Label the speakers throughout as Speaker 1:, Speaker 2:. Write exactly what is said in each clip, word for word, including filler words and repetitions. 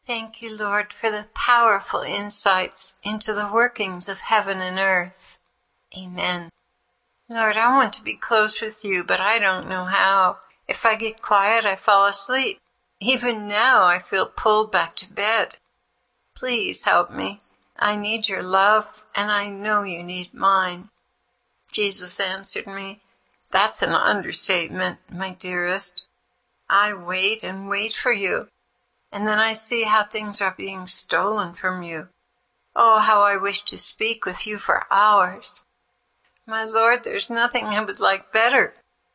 Speaker 1: Thank you, Lord, for the powerful insights into the workings of heaven and earth. Amen. Lord, I want to be close with you, but I don't know how. If I get quiet, I fall asleep. Even now, I feel pulled back to bed. Please help me. I need your love, and I know you need mine. Jesus answered me, "That's an understatement, my dearest. I wait and wait for you, and then I see how things are being stolen from you. Oh, how I wish to speak with you for hours. My Lord, there's nothing I would like better."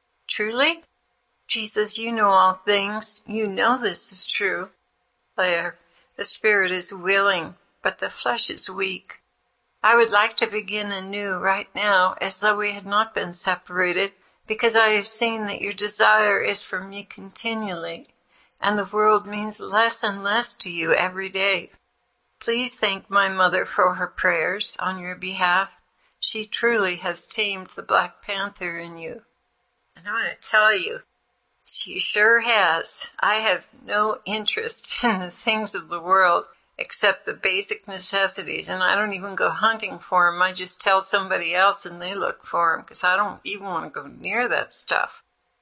Speaker 1: Truly? Jesus, you know all things. You know this is true. Claire, the spirit is willing, but the flesh is weak. I would like to begin anew right now, as though we had not been separated, because I have seen that your desire is for me continually, and the world means less and less to you every day. Please thank my mother for her prayers on your behalf. She truly has tamed the Black Panther in you. And I want to tell you, she sure has. I have no interest in the things of the world except the basic necessities, and I don't even go hunting for them. I just tell somebody else and they look for them, because I don't even want to go near that stuff.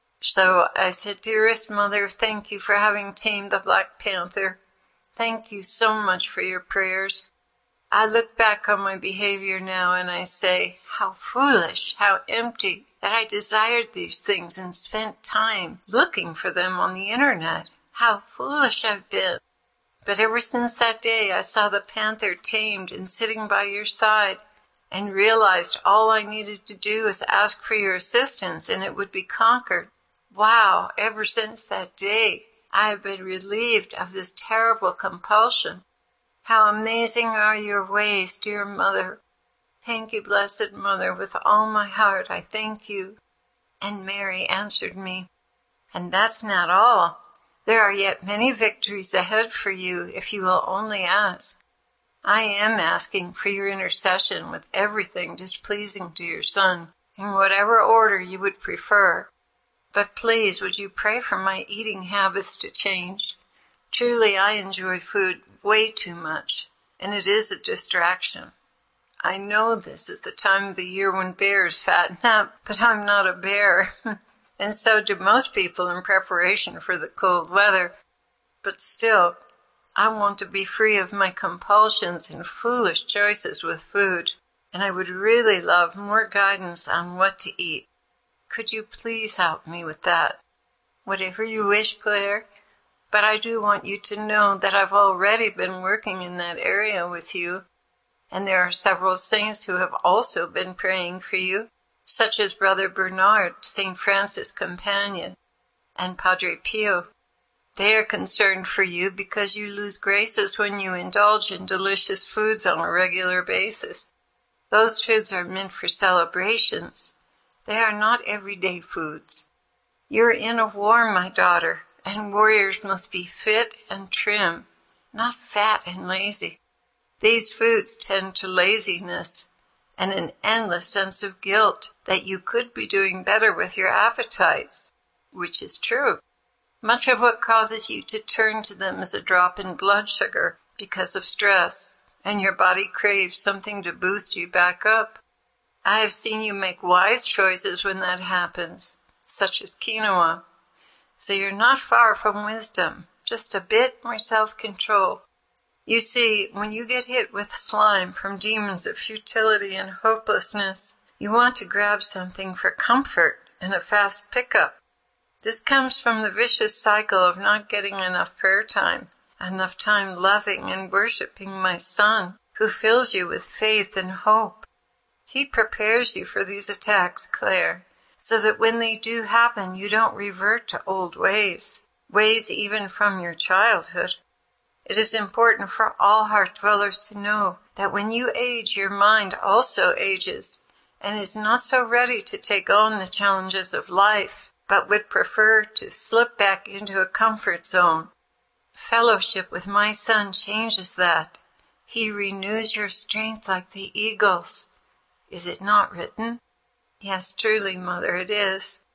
Speaker 1: So I said, "Dearest mother, thank you for having tamed the Black Panther. Thank you so much for your prayers. I look back on my behavior now and I say, how foolish, how empty, that I desired these things and spent time looking for them on the internet. How foolish I've been. But ever since that day, I saw the panther tamed and sitting by your side and realized all I needed to do was ask for your assistance and it would be conquered. Wow, ever since that day, I have been relieved of this terrible compulsion. How amazing are your ways, dear mother. Thank you, blessed mother, with all my heart I thank you." And Mary answered me, "And that's not all. There are yet many victories ahead for you if you will only ask. I am asking for your intercession with everything displeasing to your Son, in whatever order you would prefer. But please, would you pray for my eating habits to change? Truly, I enjoy food way too much, and it is a distraction. I know this is the time of the year when bears fatten up, but I'm not a bear, and so do most people in preparation for the cold weather. But still, I want to be free of my compulsions and foolish choices with food, and I would really love more guidance on what to eat. Could you please help me with that?" "Whatever you wish, Claire. But I do want you to know that I've already been working in that area with you, and there are several saints who have also been praying for you, such as Brother Bernard, Saint Francis' companion, and Padre Pio. They are concerned for you because you lose graces when you indulge in delicious foods on a regular basis. Those foods are meant for celebrations. They are not everyday foods. You're in a war, my daughter, and warriors must be fit and trim, not fat and lazy. These foods tend to laziness and an endless sense of guilt that you could be doing better with your appetites, which is true. Much of what causes you to turn to them is a drop in blood sugar because of stress, and your body craves something to boost you back up. I have seen you make wise choices when that happens, such as quinoa. So you're not far from wisdom, just a bit more self-control. You see, when you get hit with slime from demons of futility and hopelessness, you want to grab something for comfort and a fast pickup. This comes from the vicious cycle of not getting enough prayer time, enough time loving and worshiping my Son, who fills you with faith and hope. He prepares you for these attacks, Claire, so that when they do happen, you don't revert to old ways, ways even from your childhood. It is important for all heart dwellers to know that when you age, your mind also ages and is not so ready to take on the challenges of life, but would prefer to slip back into a comfort zone. Fellowship with my Son changes that. He renews your strength like the eagles. Is it not written? Yes, truly, Mother, it is.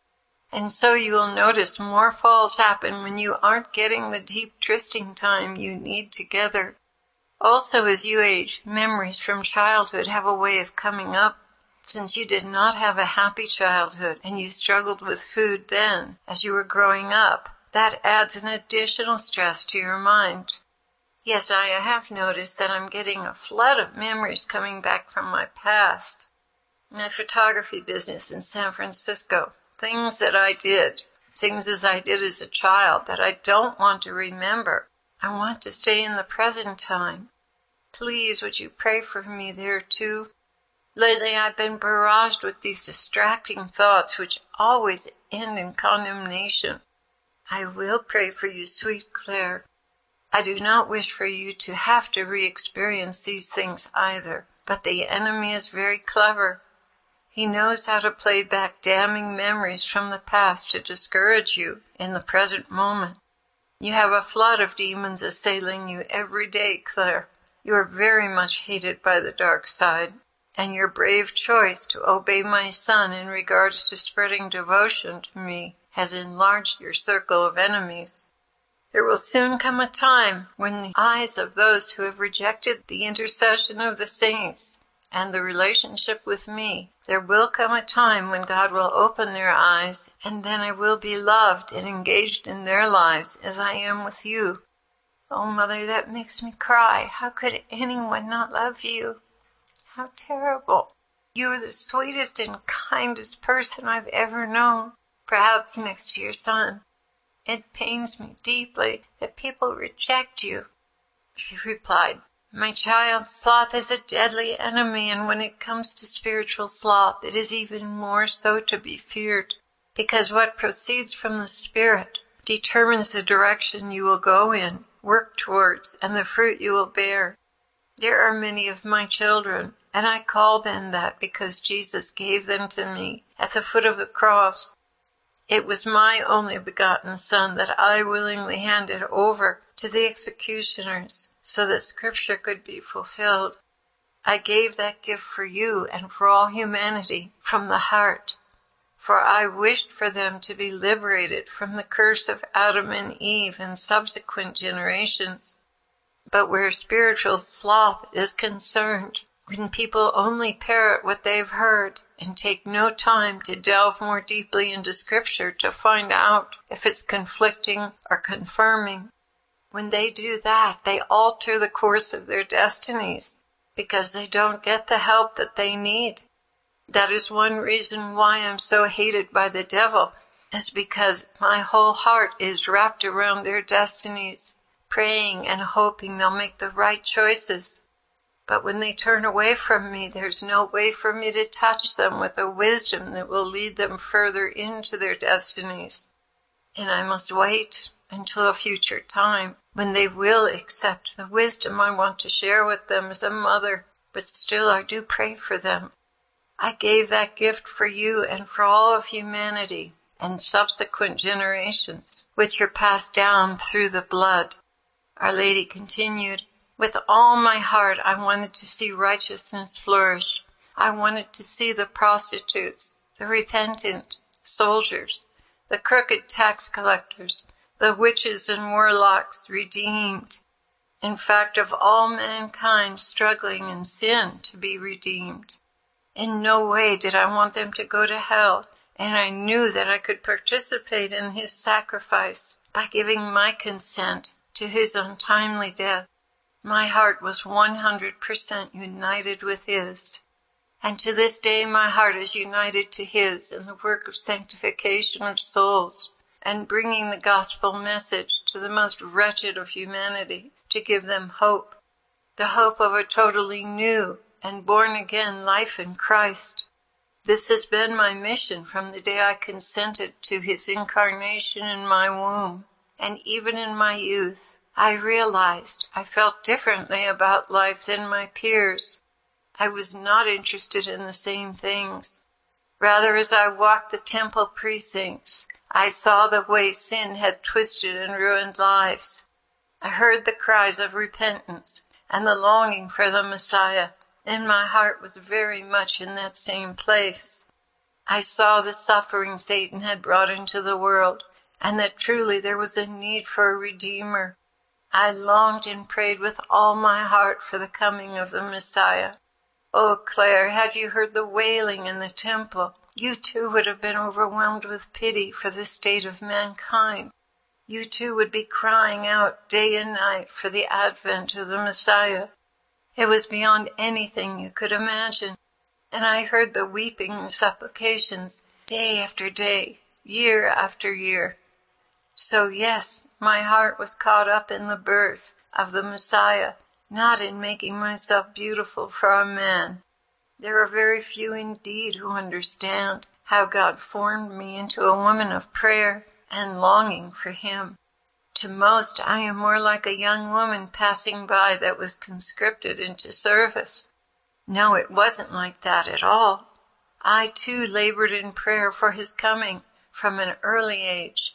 Speaker 1: And so you will notice more falls happen when you aren't getting the deep trysting time you need together. Also, as you age, memories from childhood have a way of coming up. Since you did not have a happy childhood and you struggled with food then, as you were growing up, that adds an additional stress to your mind. Yes, I have noticed that I'm getting a flood of memories coming back from my past. My photography business in San Francisco, things that I did, things as I did as a child that I don't want to remember. I want to stay in the present time. Please, would you pray for me there too? Lately I've been barraged with these distracting thoughts which always end in condemnation. I will pray for you, sweet Claire. I do not wish for you to have to re-experience these things either, but the enemy is very clever. He knows how to play back damning memories from the past to discourage you in the present moment. You have a flood of demons assailing you every day, Claire. You are very much hated by the dark side, and your brave choice to obey my son in regards to spreading devotion to me has enlarged your circle of enemies. There will soon come a time when the eyes of those who have rejected the intercession of the saints and the relationship with me, there will come a time when God will open their eyes, and then I will be loved and engaged in their lives as I am with you. Oh, Mother, that makes me cry. How could anyone not love you? How terrible. You are the sweetest and kindest person I've ever known, perhaps next to your son. It pains me deeply that people reject you. She replied, My child, sloth is a deadly enemy, and when it comes to spiritual sloth, it is even more so to be feared, because what proceeds from the Spirit determines the direction you will go in, work towards, and the fruit you will bear. There are many of my children, and I call them that because Jesus gave them to me at the foot of the cross. It was my only begotten Son that I willingly handed over to the executioners so that Scripture could be fulfilled. I gave that gift for you and for all humanity from the heart, for I wished for them to be liberated from the curse of Adam and Eve and subsequent generations. But where spiritual sloth is concerned, when people only parrot what they've heard and take no time to delve more deeply into Scripture to find out if it's conflicting or confirming, when they do that, they alter the course of their destinies because they don't get the help that they need. That is one reason why I'm so hated by the devil, is because my whole heart is wrapped around their destinies, praying and hoping they'll make the right choices. But when they turn away from me, there's no way for me to touch them with a wisdom that will lead them further into their destinies. And I must wait until a future time when they will accept the wisdom I want to share with them as a mother. But still, I do pray for them. I gave that gift for you and for all of humanity and subsequent generations, which are passed down through the blood. Our Lady continued, With all my heart, I wanted to see righteousness flourish. I wanted to see the prostitutes, the repentant soldiers, the crooked tax collectors, the witches and warlocks redeemed. In fact, of all mankind struggling in sin to be redeemed. In no way did I want them to go to hell, and I knew that I could participate in his sacrifice by giving my consent to his untimely death. My heart was one hundred percent united with his, and to this day my heart is united to his in the work of sanctification of souls and bringing the gospel message to the most wretched of humanity to give them hope, the hope of a totally new and born-again life in Christ. This has been my mission from the day I consented to his incarnation in my womb, and even in my youth, I realized I felt differently about life than my peers. I was not interested in the same things. Rather, as I walked the temple precincts, I saw the way sin had twisted and ruined lives. I heard the cries of repentance and the longing for the Messiah, and my heart was very much in that same place. I saw the suffering Satan had brought into the world, and that truly there was a need for a Redeemer. I longed and prayed with all my heart for the coming of the Messiah. Oh, Claire, had you heard the wailing in the temple, you too would have been overwhelmed with pity for the state of mankind. You too would be crying out day and night for the advent of the Messiah. It was beyond anything you could imagine. And I heard the weeping and supplications day after day, year after year. So yes, my heart was caught up in the birth of the Messiah, not in making myself beautiful for a man. There are very few indeed who understand how God formed me into a woman of prayer and longing for him. To most, I am more like a young woman passing by that was conscripted into service. No, it wasn't like that at all. I too labored in prayer for his coming from an early age.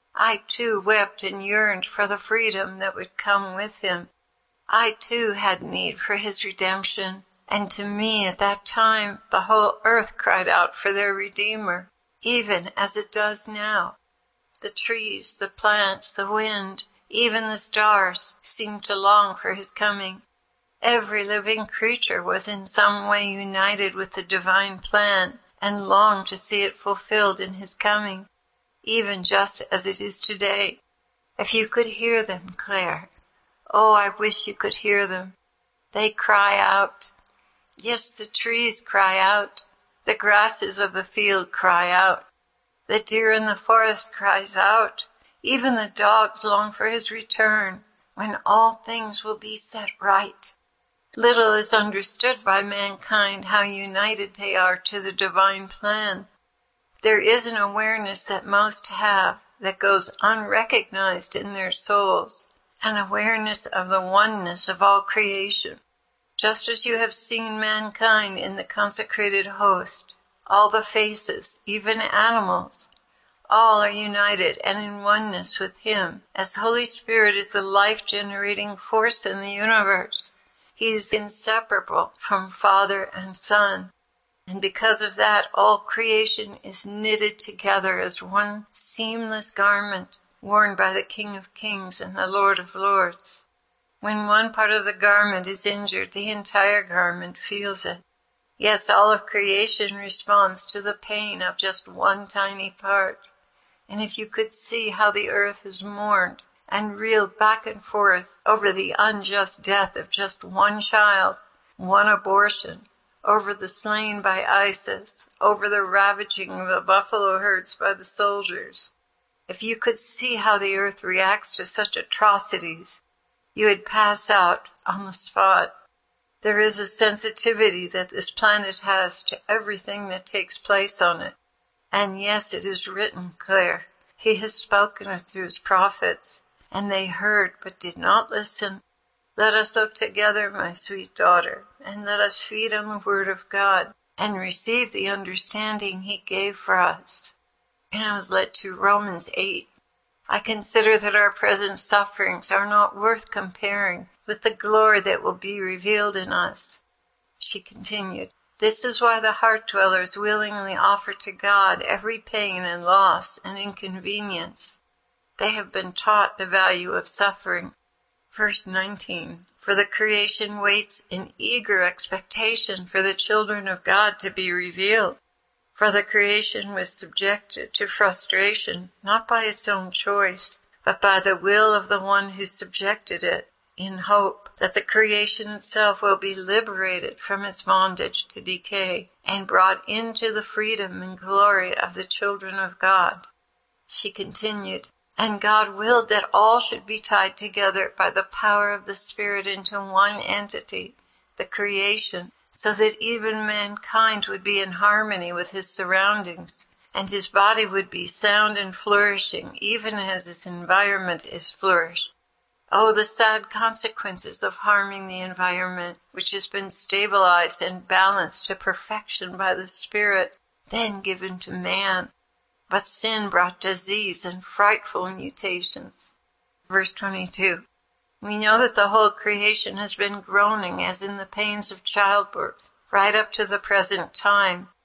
Speaker 1: I too wept and yearned for the freedom that would come with him. I too had need for his redemption, and to me at that time the whole earth cried out for their Redeemer, even as it does now. The trees, the plants, the wind, even the stars seemed to long for his coming. Every living creature was in some way united with the divine plan and longed to see it fulfilled in his coming, even just as it is today. If you could hear them, Claire, oh, I wish you could hear them. They cry out. Yes, the trees cry out. The grasses of the field cry out. The deer in the forest cries out. Even the dogs long for his return, when all things will be set right. Little is understood by mankind how united they are to the divine plan. There is an awareness that most have that goes unrecognized in their souls, an awareness of the oneness of all creation. Just as you have seen mankind in the consecrated host, all the faces, even animals, all are united and in oneness with him, as Holy Spirit is the life-generating force in the universe. He is inseparable from Father and Son. And because of that, all creation is knitted together as one seamless garment worn by the King of Kings and the Lord of Lords. When one part of the garment is injured, the entire garment feels it. Yes, all of creation responds to the pain of just one tiny part. And if you could see how the earth is mourned and reeled back and forth over the unjust death of just one child, one abortion, over the slain by ISIS, over the ravaging of the buffalo herds by the soldiers, if you could see how the earth reacts to such atrocities, you would pass out on the spot. There is a sensitivity that this planet has to everything that takes place on it. And yes, it is written, Claire. He has spoken it through his prophets, and they heard but did not listen. Let us look together, my sweet daughter, and let us feed on the word of God and receive the understanding he gave for us. And I was led to Romans eight. I consider that our present sufferings are not worth comparing with the glory that will be revealed in us. She continued, this is why the heart dwellers willingly offer to God every pain and loss and inconvenience. They have been taught the value of suffering. Verse nineteen, for the creation waits in eager expectation for the children of God to be revealed. For the creation was subjected to frustration, not by its own choice, but by the will of the one who subjected it, in hope that the creation itself will be liberated from its bondage to decay and brought into the freedom and glory of the children of God. She continued, and God willed that all should be tied together by the power of the Spirit into one entity, the creation, so that even mankind would be in harmony with his surroundings, and his body would be sound and flourishing, even as his environment is flourished. Oh, the sad consequences of harming the environment, which has been stabilized and balanced to perfection by the Spirit, then given to man. But sin brought disease and frightful mutations. Verse twenty-two. We know that the whole creation has been groaning as in the pains of childbirth, right up to the present time.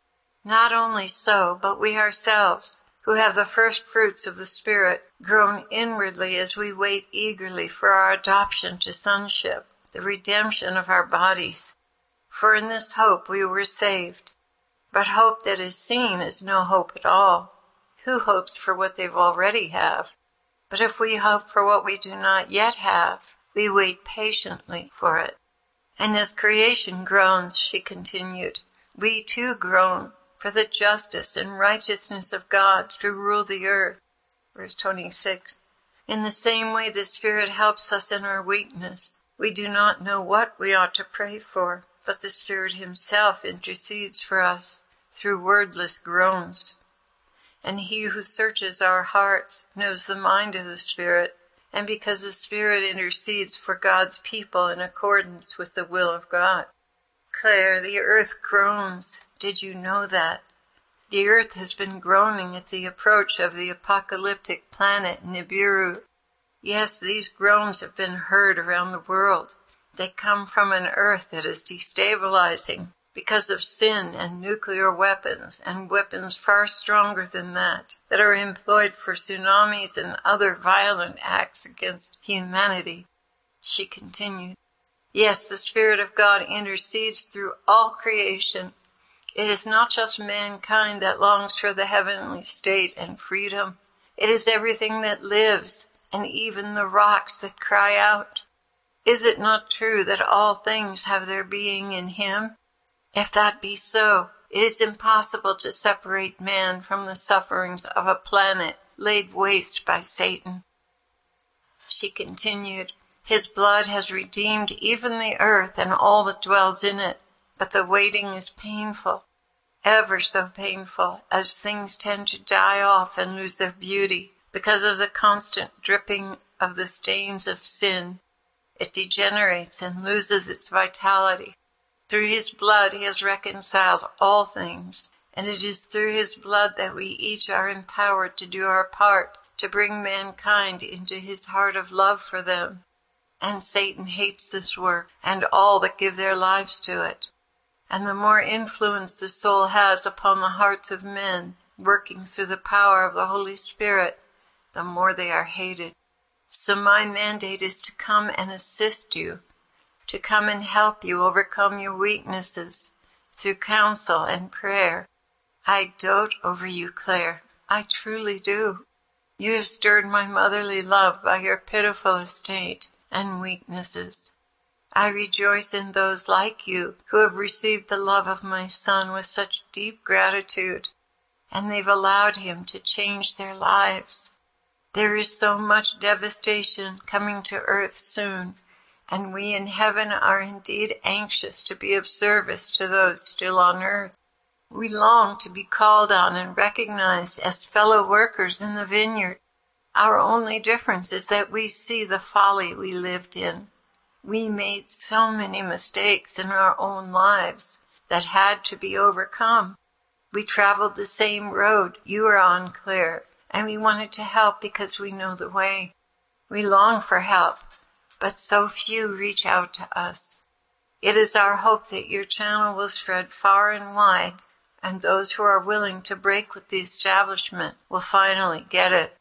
Speaker 1: Not only so, but we ourselves, who have the first fruits of the Spirit, groan inwardly as we wait eagerly for our adoption to sonship, the redemption of our bodies. For in this hope we were saved. But hope that is seen is no hope at all. Who hopes for what they've already have? But if we hope for what we do not yet have, we wait patiently for it. And as creation groans, she continued, we too groan for the justice and righteousness of God to rule the earth. Verse twenty-six. In the same way the Spirit helps us in our weakness. We do not know what we ought to pray for, but the Spirit himself intercedes for us through wordless groans. And he who searches our hearts knows the mind of the Spirit, and because the Spirit intercedes for God's people in accordance with the will of God. Claire, the earth groans. Did you know that? The earth has been groaning at the approach of the apocalyptic planet Nibiru. Yes, these groans have been heard around the world. They come from an earth that is destabilizing because of sin and nuclear weapons and weapons far stronger than that, that are employed for tsunamis and other violent acts against humanity. She continued, yes, the Spirit of God intercedes through all creation. It is not just mankind that longs for the heavenly state and freedom. It is everything that lives, and even the rocks that cry out. Is it not true that all things have their being in him? If that be so, it is impossible to separate man from the sufferings of a planet laid waste by Satan. She continued, his blood has redeemed even the earth and all that dwells in it, but the waiting is painful, ever so painful, as things tend to die off and lose their beauty because of the constant dripping of the stains of sin. It degenerates and loses its vitality. Through his blood he has reconciled all things, and it is through his blood that we each are empowered to do our part to bring mankind into his heart of love for them. And Satan hates this work and all that give their lives to it. And the more influence the soul has upon the hearts of men, working through the power of the Holy Spirit, the more they are hated. So my mandate is to come and assist you, to come and help you overcome your weaknesses through counsel and prayer. I dote over you, Claire. I truly do. You have stirred my motherly love by your pitiful estate and weaknesses. I rejoice in those like you who have received the love of my son with such deep gratitude, and they've allowed him to change their lives. There is so much devastation coming to earth soon, and we in heaven are indeed anxious to be of service to those still on earth. We long to be called on and recognized as fellow workers in the vineyard. Our only difference is that we see the folly we lived in. We made so many mistakes in our own lives that had to be overcome. We traveled the same road you are on, Claire, and we wanted to help because we know the way. We long for help, but so few reach out to us. It is our hope that your channel will spread far and wide, and those who are willing to break with the establishment will finally get it.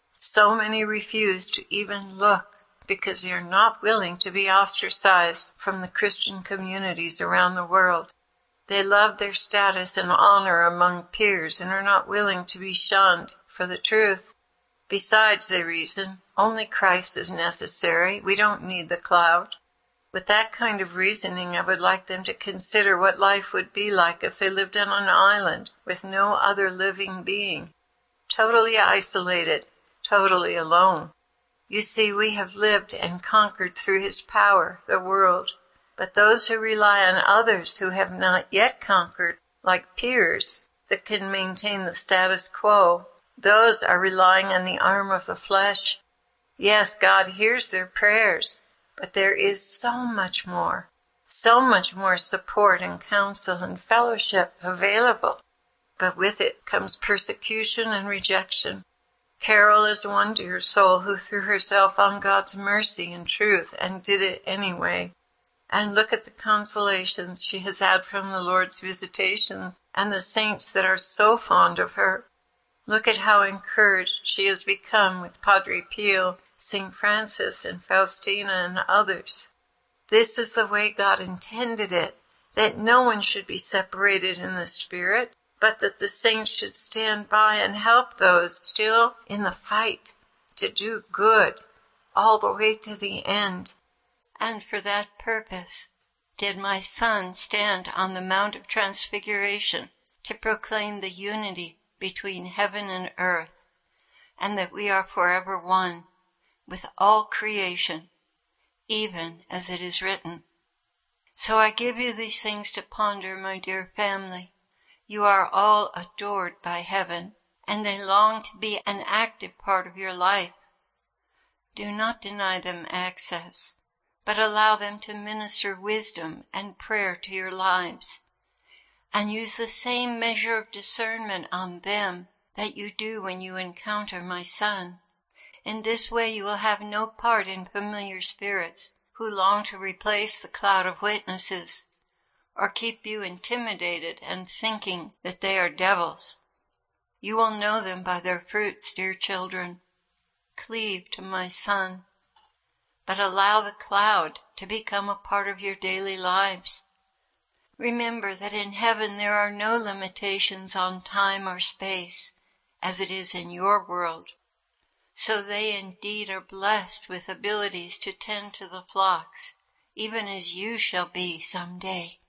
Speaker 1: So many refuse to even look because they are not willing to be ostracized from the Christian communities around the world. They love their status and honor among peers and are not willing to be shunned for the truth. Besides, they reason, only Christ is necessary. We don't need the cloud. With that kind of reasoning, I would like them to consider what life would be like if they lived on an island with no other living being, totally isolated, totally alone. You see, we have lived and conquered through his power, the world. But those who rely on others who have not yet conquered, like peers that can maintain the status quo, those are relying on the arm of the flesh. Yes, God hears their prayers, but there is so much more, so much more support and counsel and fellowship available. But with it comes persecution and rejection. Carol is one dear soul who threw herself on God's mercy and truth and did it anyway. and look at the consolations she has had from the Lord's visitations and the saints that are so fond of her. Look at how encouraged she has become with Padre Pio, Saint Francis, and Faustina, and others. This is the way God intended it, that no one should be separated in the Spirit, but that the saints should stand by and help those still in the fight to do good all the way to the end. And for that purpose did my Son stand on the Mount of Transfiguration to proclaim the unity between heaven and earth, and that we are forever one with all creation, even as it is written. So I give you these things to ponder, my dear family. You are all adored by heaven, and they long to be an active part of your life. Do not deny them access, but allow them to minister wisdom and prayer to your lives, and use the same measure of discernment on them that you do when you encounter my Son. In this way you will have no part in familiar spirits who long to replace the cloud of witnesses, or keep you intimidated and thinking that they are devils. You will know them by their fruits, dear children. Cleave to my Son, but allow the cloud to become a part of your daily lives. Remember that in heaven there are no limitations on time or space, as it is in your world. So they indeed are blessed with abilities to tend to the flocks, even as you shall be some day.